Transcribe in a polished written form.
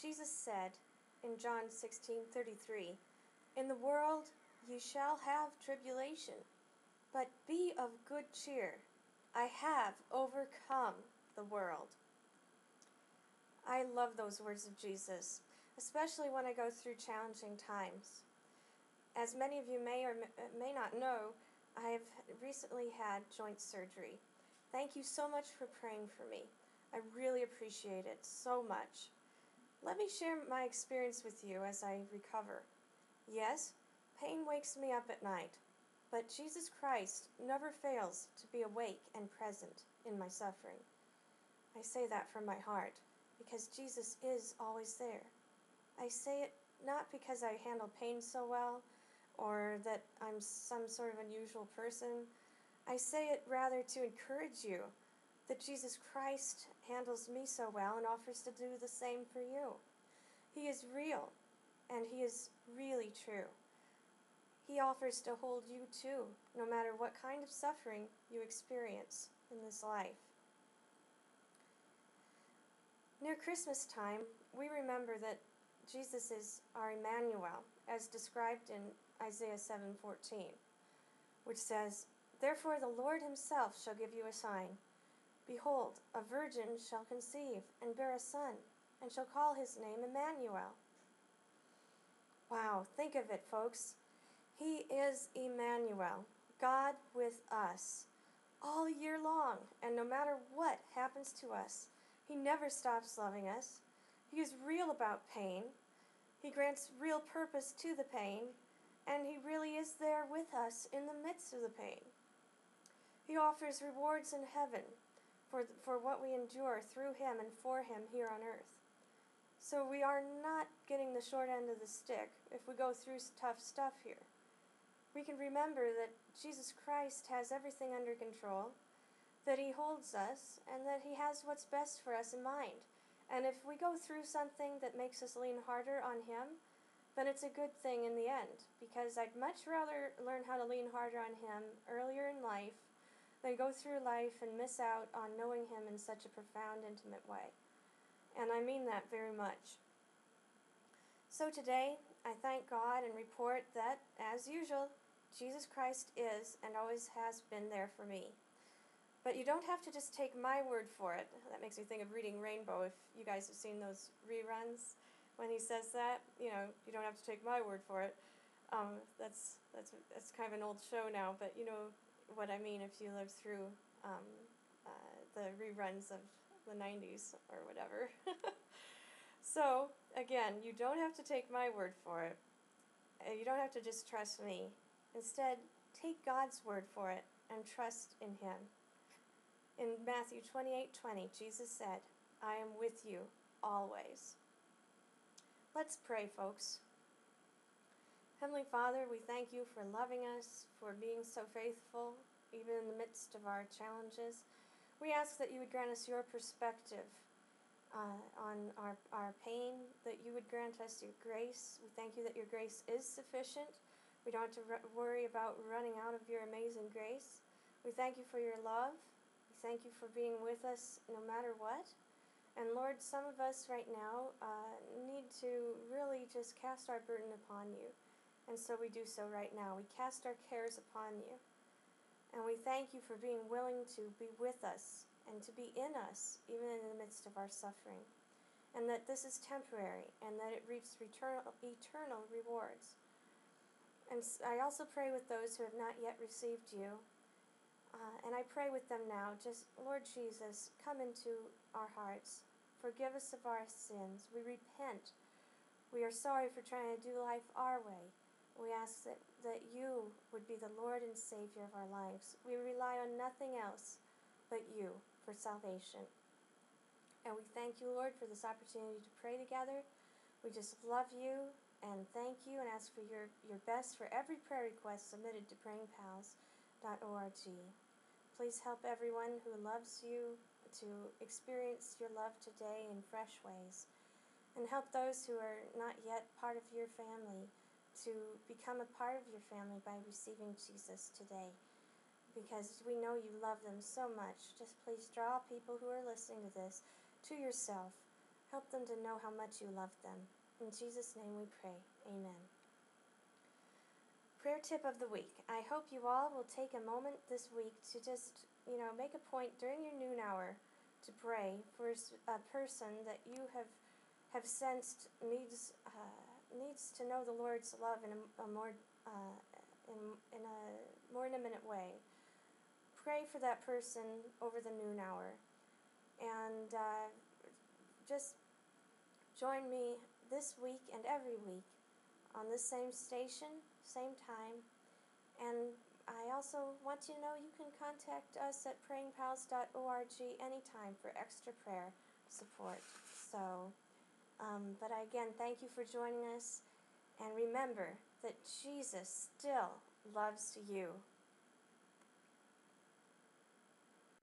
Jesus said in John 16:33, "In the world you shall have tribulation, but be of good cheer. I have overcome the world." I love those words of Jesus, especially when I go through challenging times. As many of you may or may not know, I have recently had joint surgery. Thank you so much for praying for me. I really appreciate it so much. Let me share my experience with you as I recover. Yes, pain wakes me up at night, but Jesus Christ never fails to be awake and present in my suffering. I say that from my heart, because Jesus is always there. I say it not because I handle pain so well, or that I'm some sort of unusual person. I say it rather to encourage you that Jesus Christ handles me so well and offers to do the same for you. He is real, and He is really true. He offers to hold you too, no matter what kind of suffering you experience in this life. Near Christmas time, we remember that Jesus is our Emmanuel, as described in Isaiah 7:14, which says, "Therefore the Lord Himself shall give you a sign. Behold, a virgin shall conceive and bear a son, and shall call his name Emmanuel." Wow, think of it, folks. He is Emmanuel, God with us, all year long, and no matter what happens to us, He never stops loving us. He is real about pain. He grants real purpose to the pain, and He really is there with us in the midst of the pain. He offers rewards in heaven for what we endure through Him and for Him here on earth. So we are not getting the short end of the stick if we go through tough stuff here. We can remember that Jesus Christ has everything under control, that He holds us, and that He has what's best for us in mind. And if we go through something that makes us lean harder on Him, then it's a good thing in the end, because I'd much rather learn how to lean harder on Him earlier in life than go through life and miss out on knowing Him in such a profound, intimate way. And I mean that very much. So today, I thank God and report that, as usual, Jesus Christ is and always has been there for me. But you don't have to just take my word for it. That makes me think of Reading Rainbow, if you guys have seen those reruns. When he says that, you don't have to take my word for it. That's kind of an old show now, but you know what I mean if you lived through the reruns of the 90s or whatever. So, again, you don't have to take my word for it. You don't have to just trust me. Instead, take God's word for it and trust in Him. In Matthew 28:20, Jesus said, "I am with you always." Let's pray, folks. Heavenly Father, we thank You for loving us, for being so faithful, even in the midst of our challenges. We ask that You would grant us Your perspective on our pain, that You would grant us Your grace. We thank You that Your grace is sufficient. We don't have to worry about running out of Your amazing grace. We thank You for Your love. We thank You for being with us no matter what. And Lord, some of us right now need to really just cast our burden upon You. And so we do so right now. We cast our cares upon You. And we thank You for being willing to be with us and to be in us, even in the midst of our suffering. And that this is temporary, and that it reaps eternal rewards. And I also pray with those who have not yet received You. And I pray with them now, just, Lord Jesus, come into our hearts. Forgive us of our sins. We repent. We are sorry for trying to do life our way. We ask that You would be the Lord and Savior of our lives. We rely on nothing else but You for salvation. And we thank You, Lord, for this opportunity to pray together. We just love You and thank You and ask for Your best for every prayer request submitted to prayingpals.org. Please help everyone who loves You to experience Your love today in fresh ways. And help those who are not yet part of Your family to become a part of Your family by receiving Jesus today. Because we know You love them so much. Just please draw people who are listening to this to Yourself. Help them to know how much you love them. In Jesus' name we pray. Amen. Prayer tip of the week. I hope you all will take a moment this week to just, make a point during your noon hour to pray for a person that you have sensed needs to know the Lord's love in a more intimate way. Pray for that person over the noon hour, and just join me this week and every week on this same station, same time. And I also want you to know you can contact us at prayingpals.org anytime for extra prayer support. So, but again, thank you for joining us. And remember that Jesus still loves you.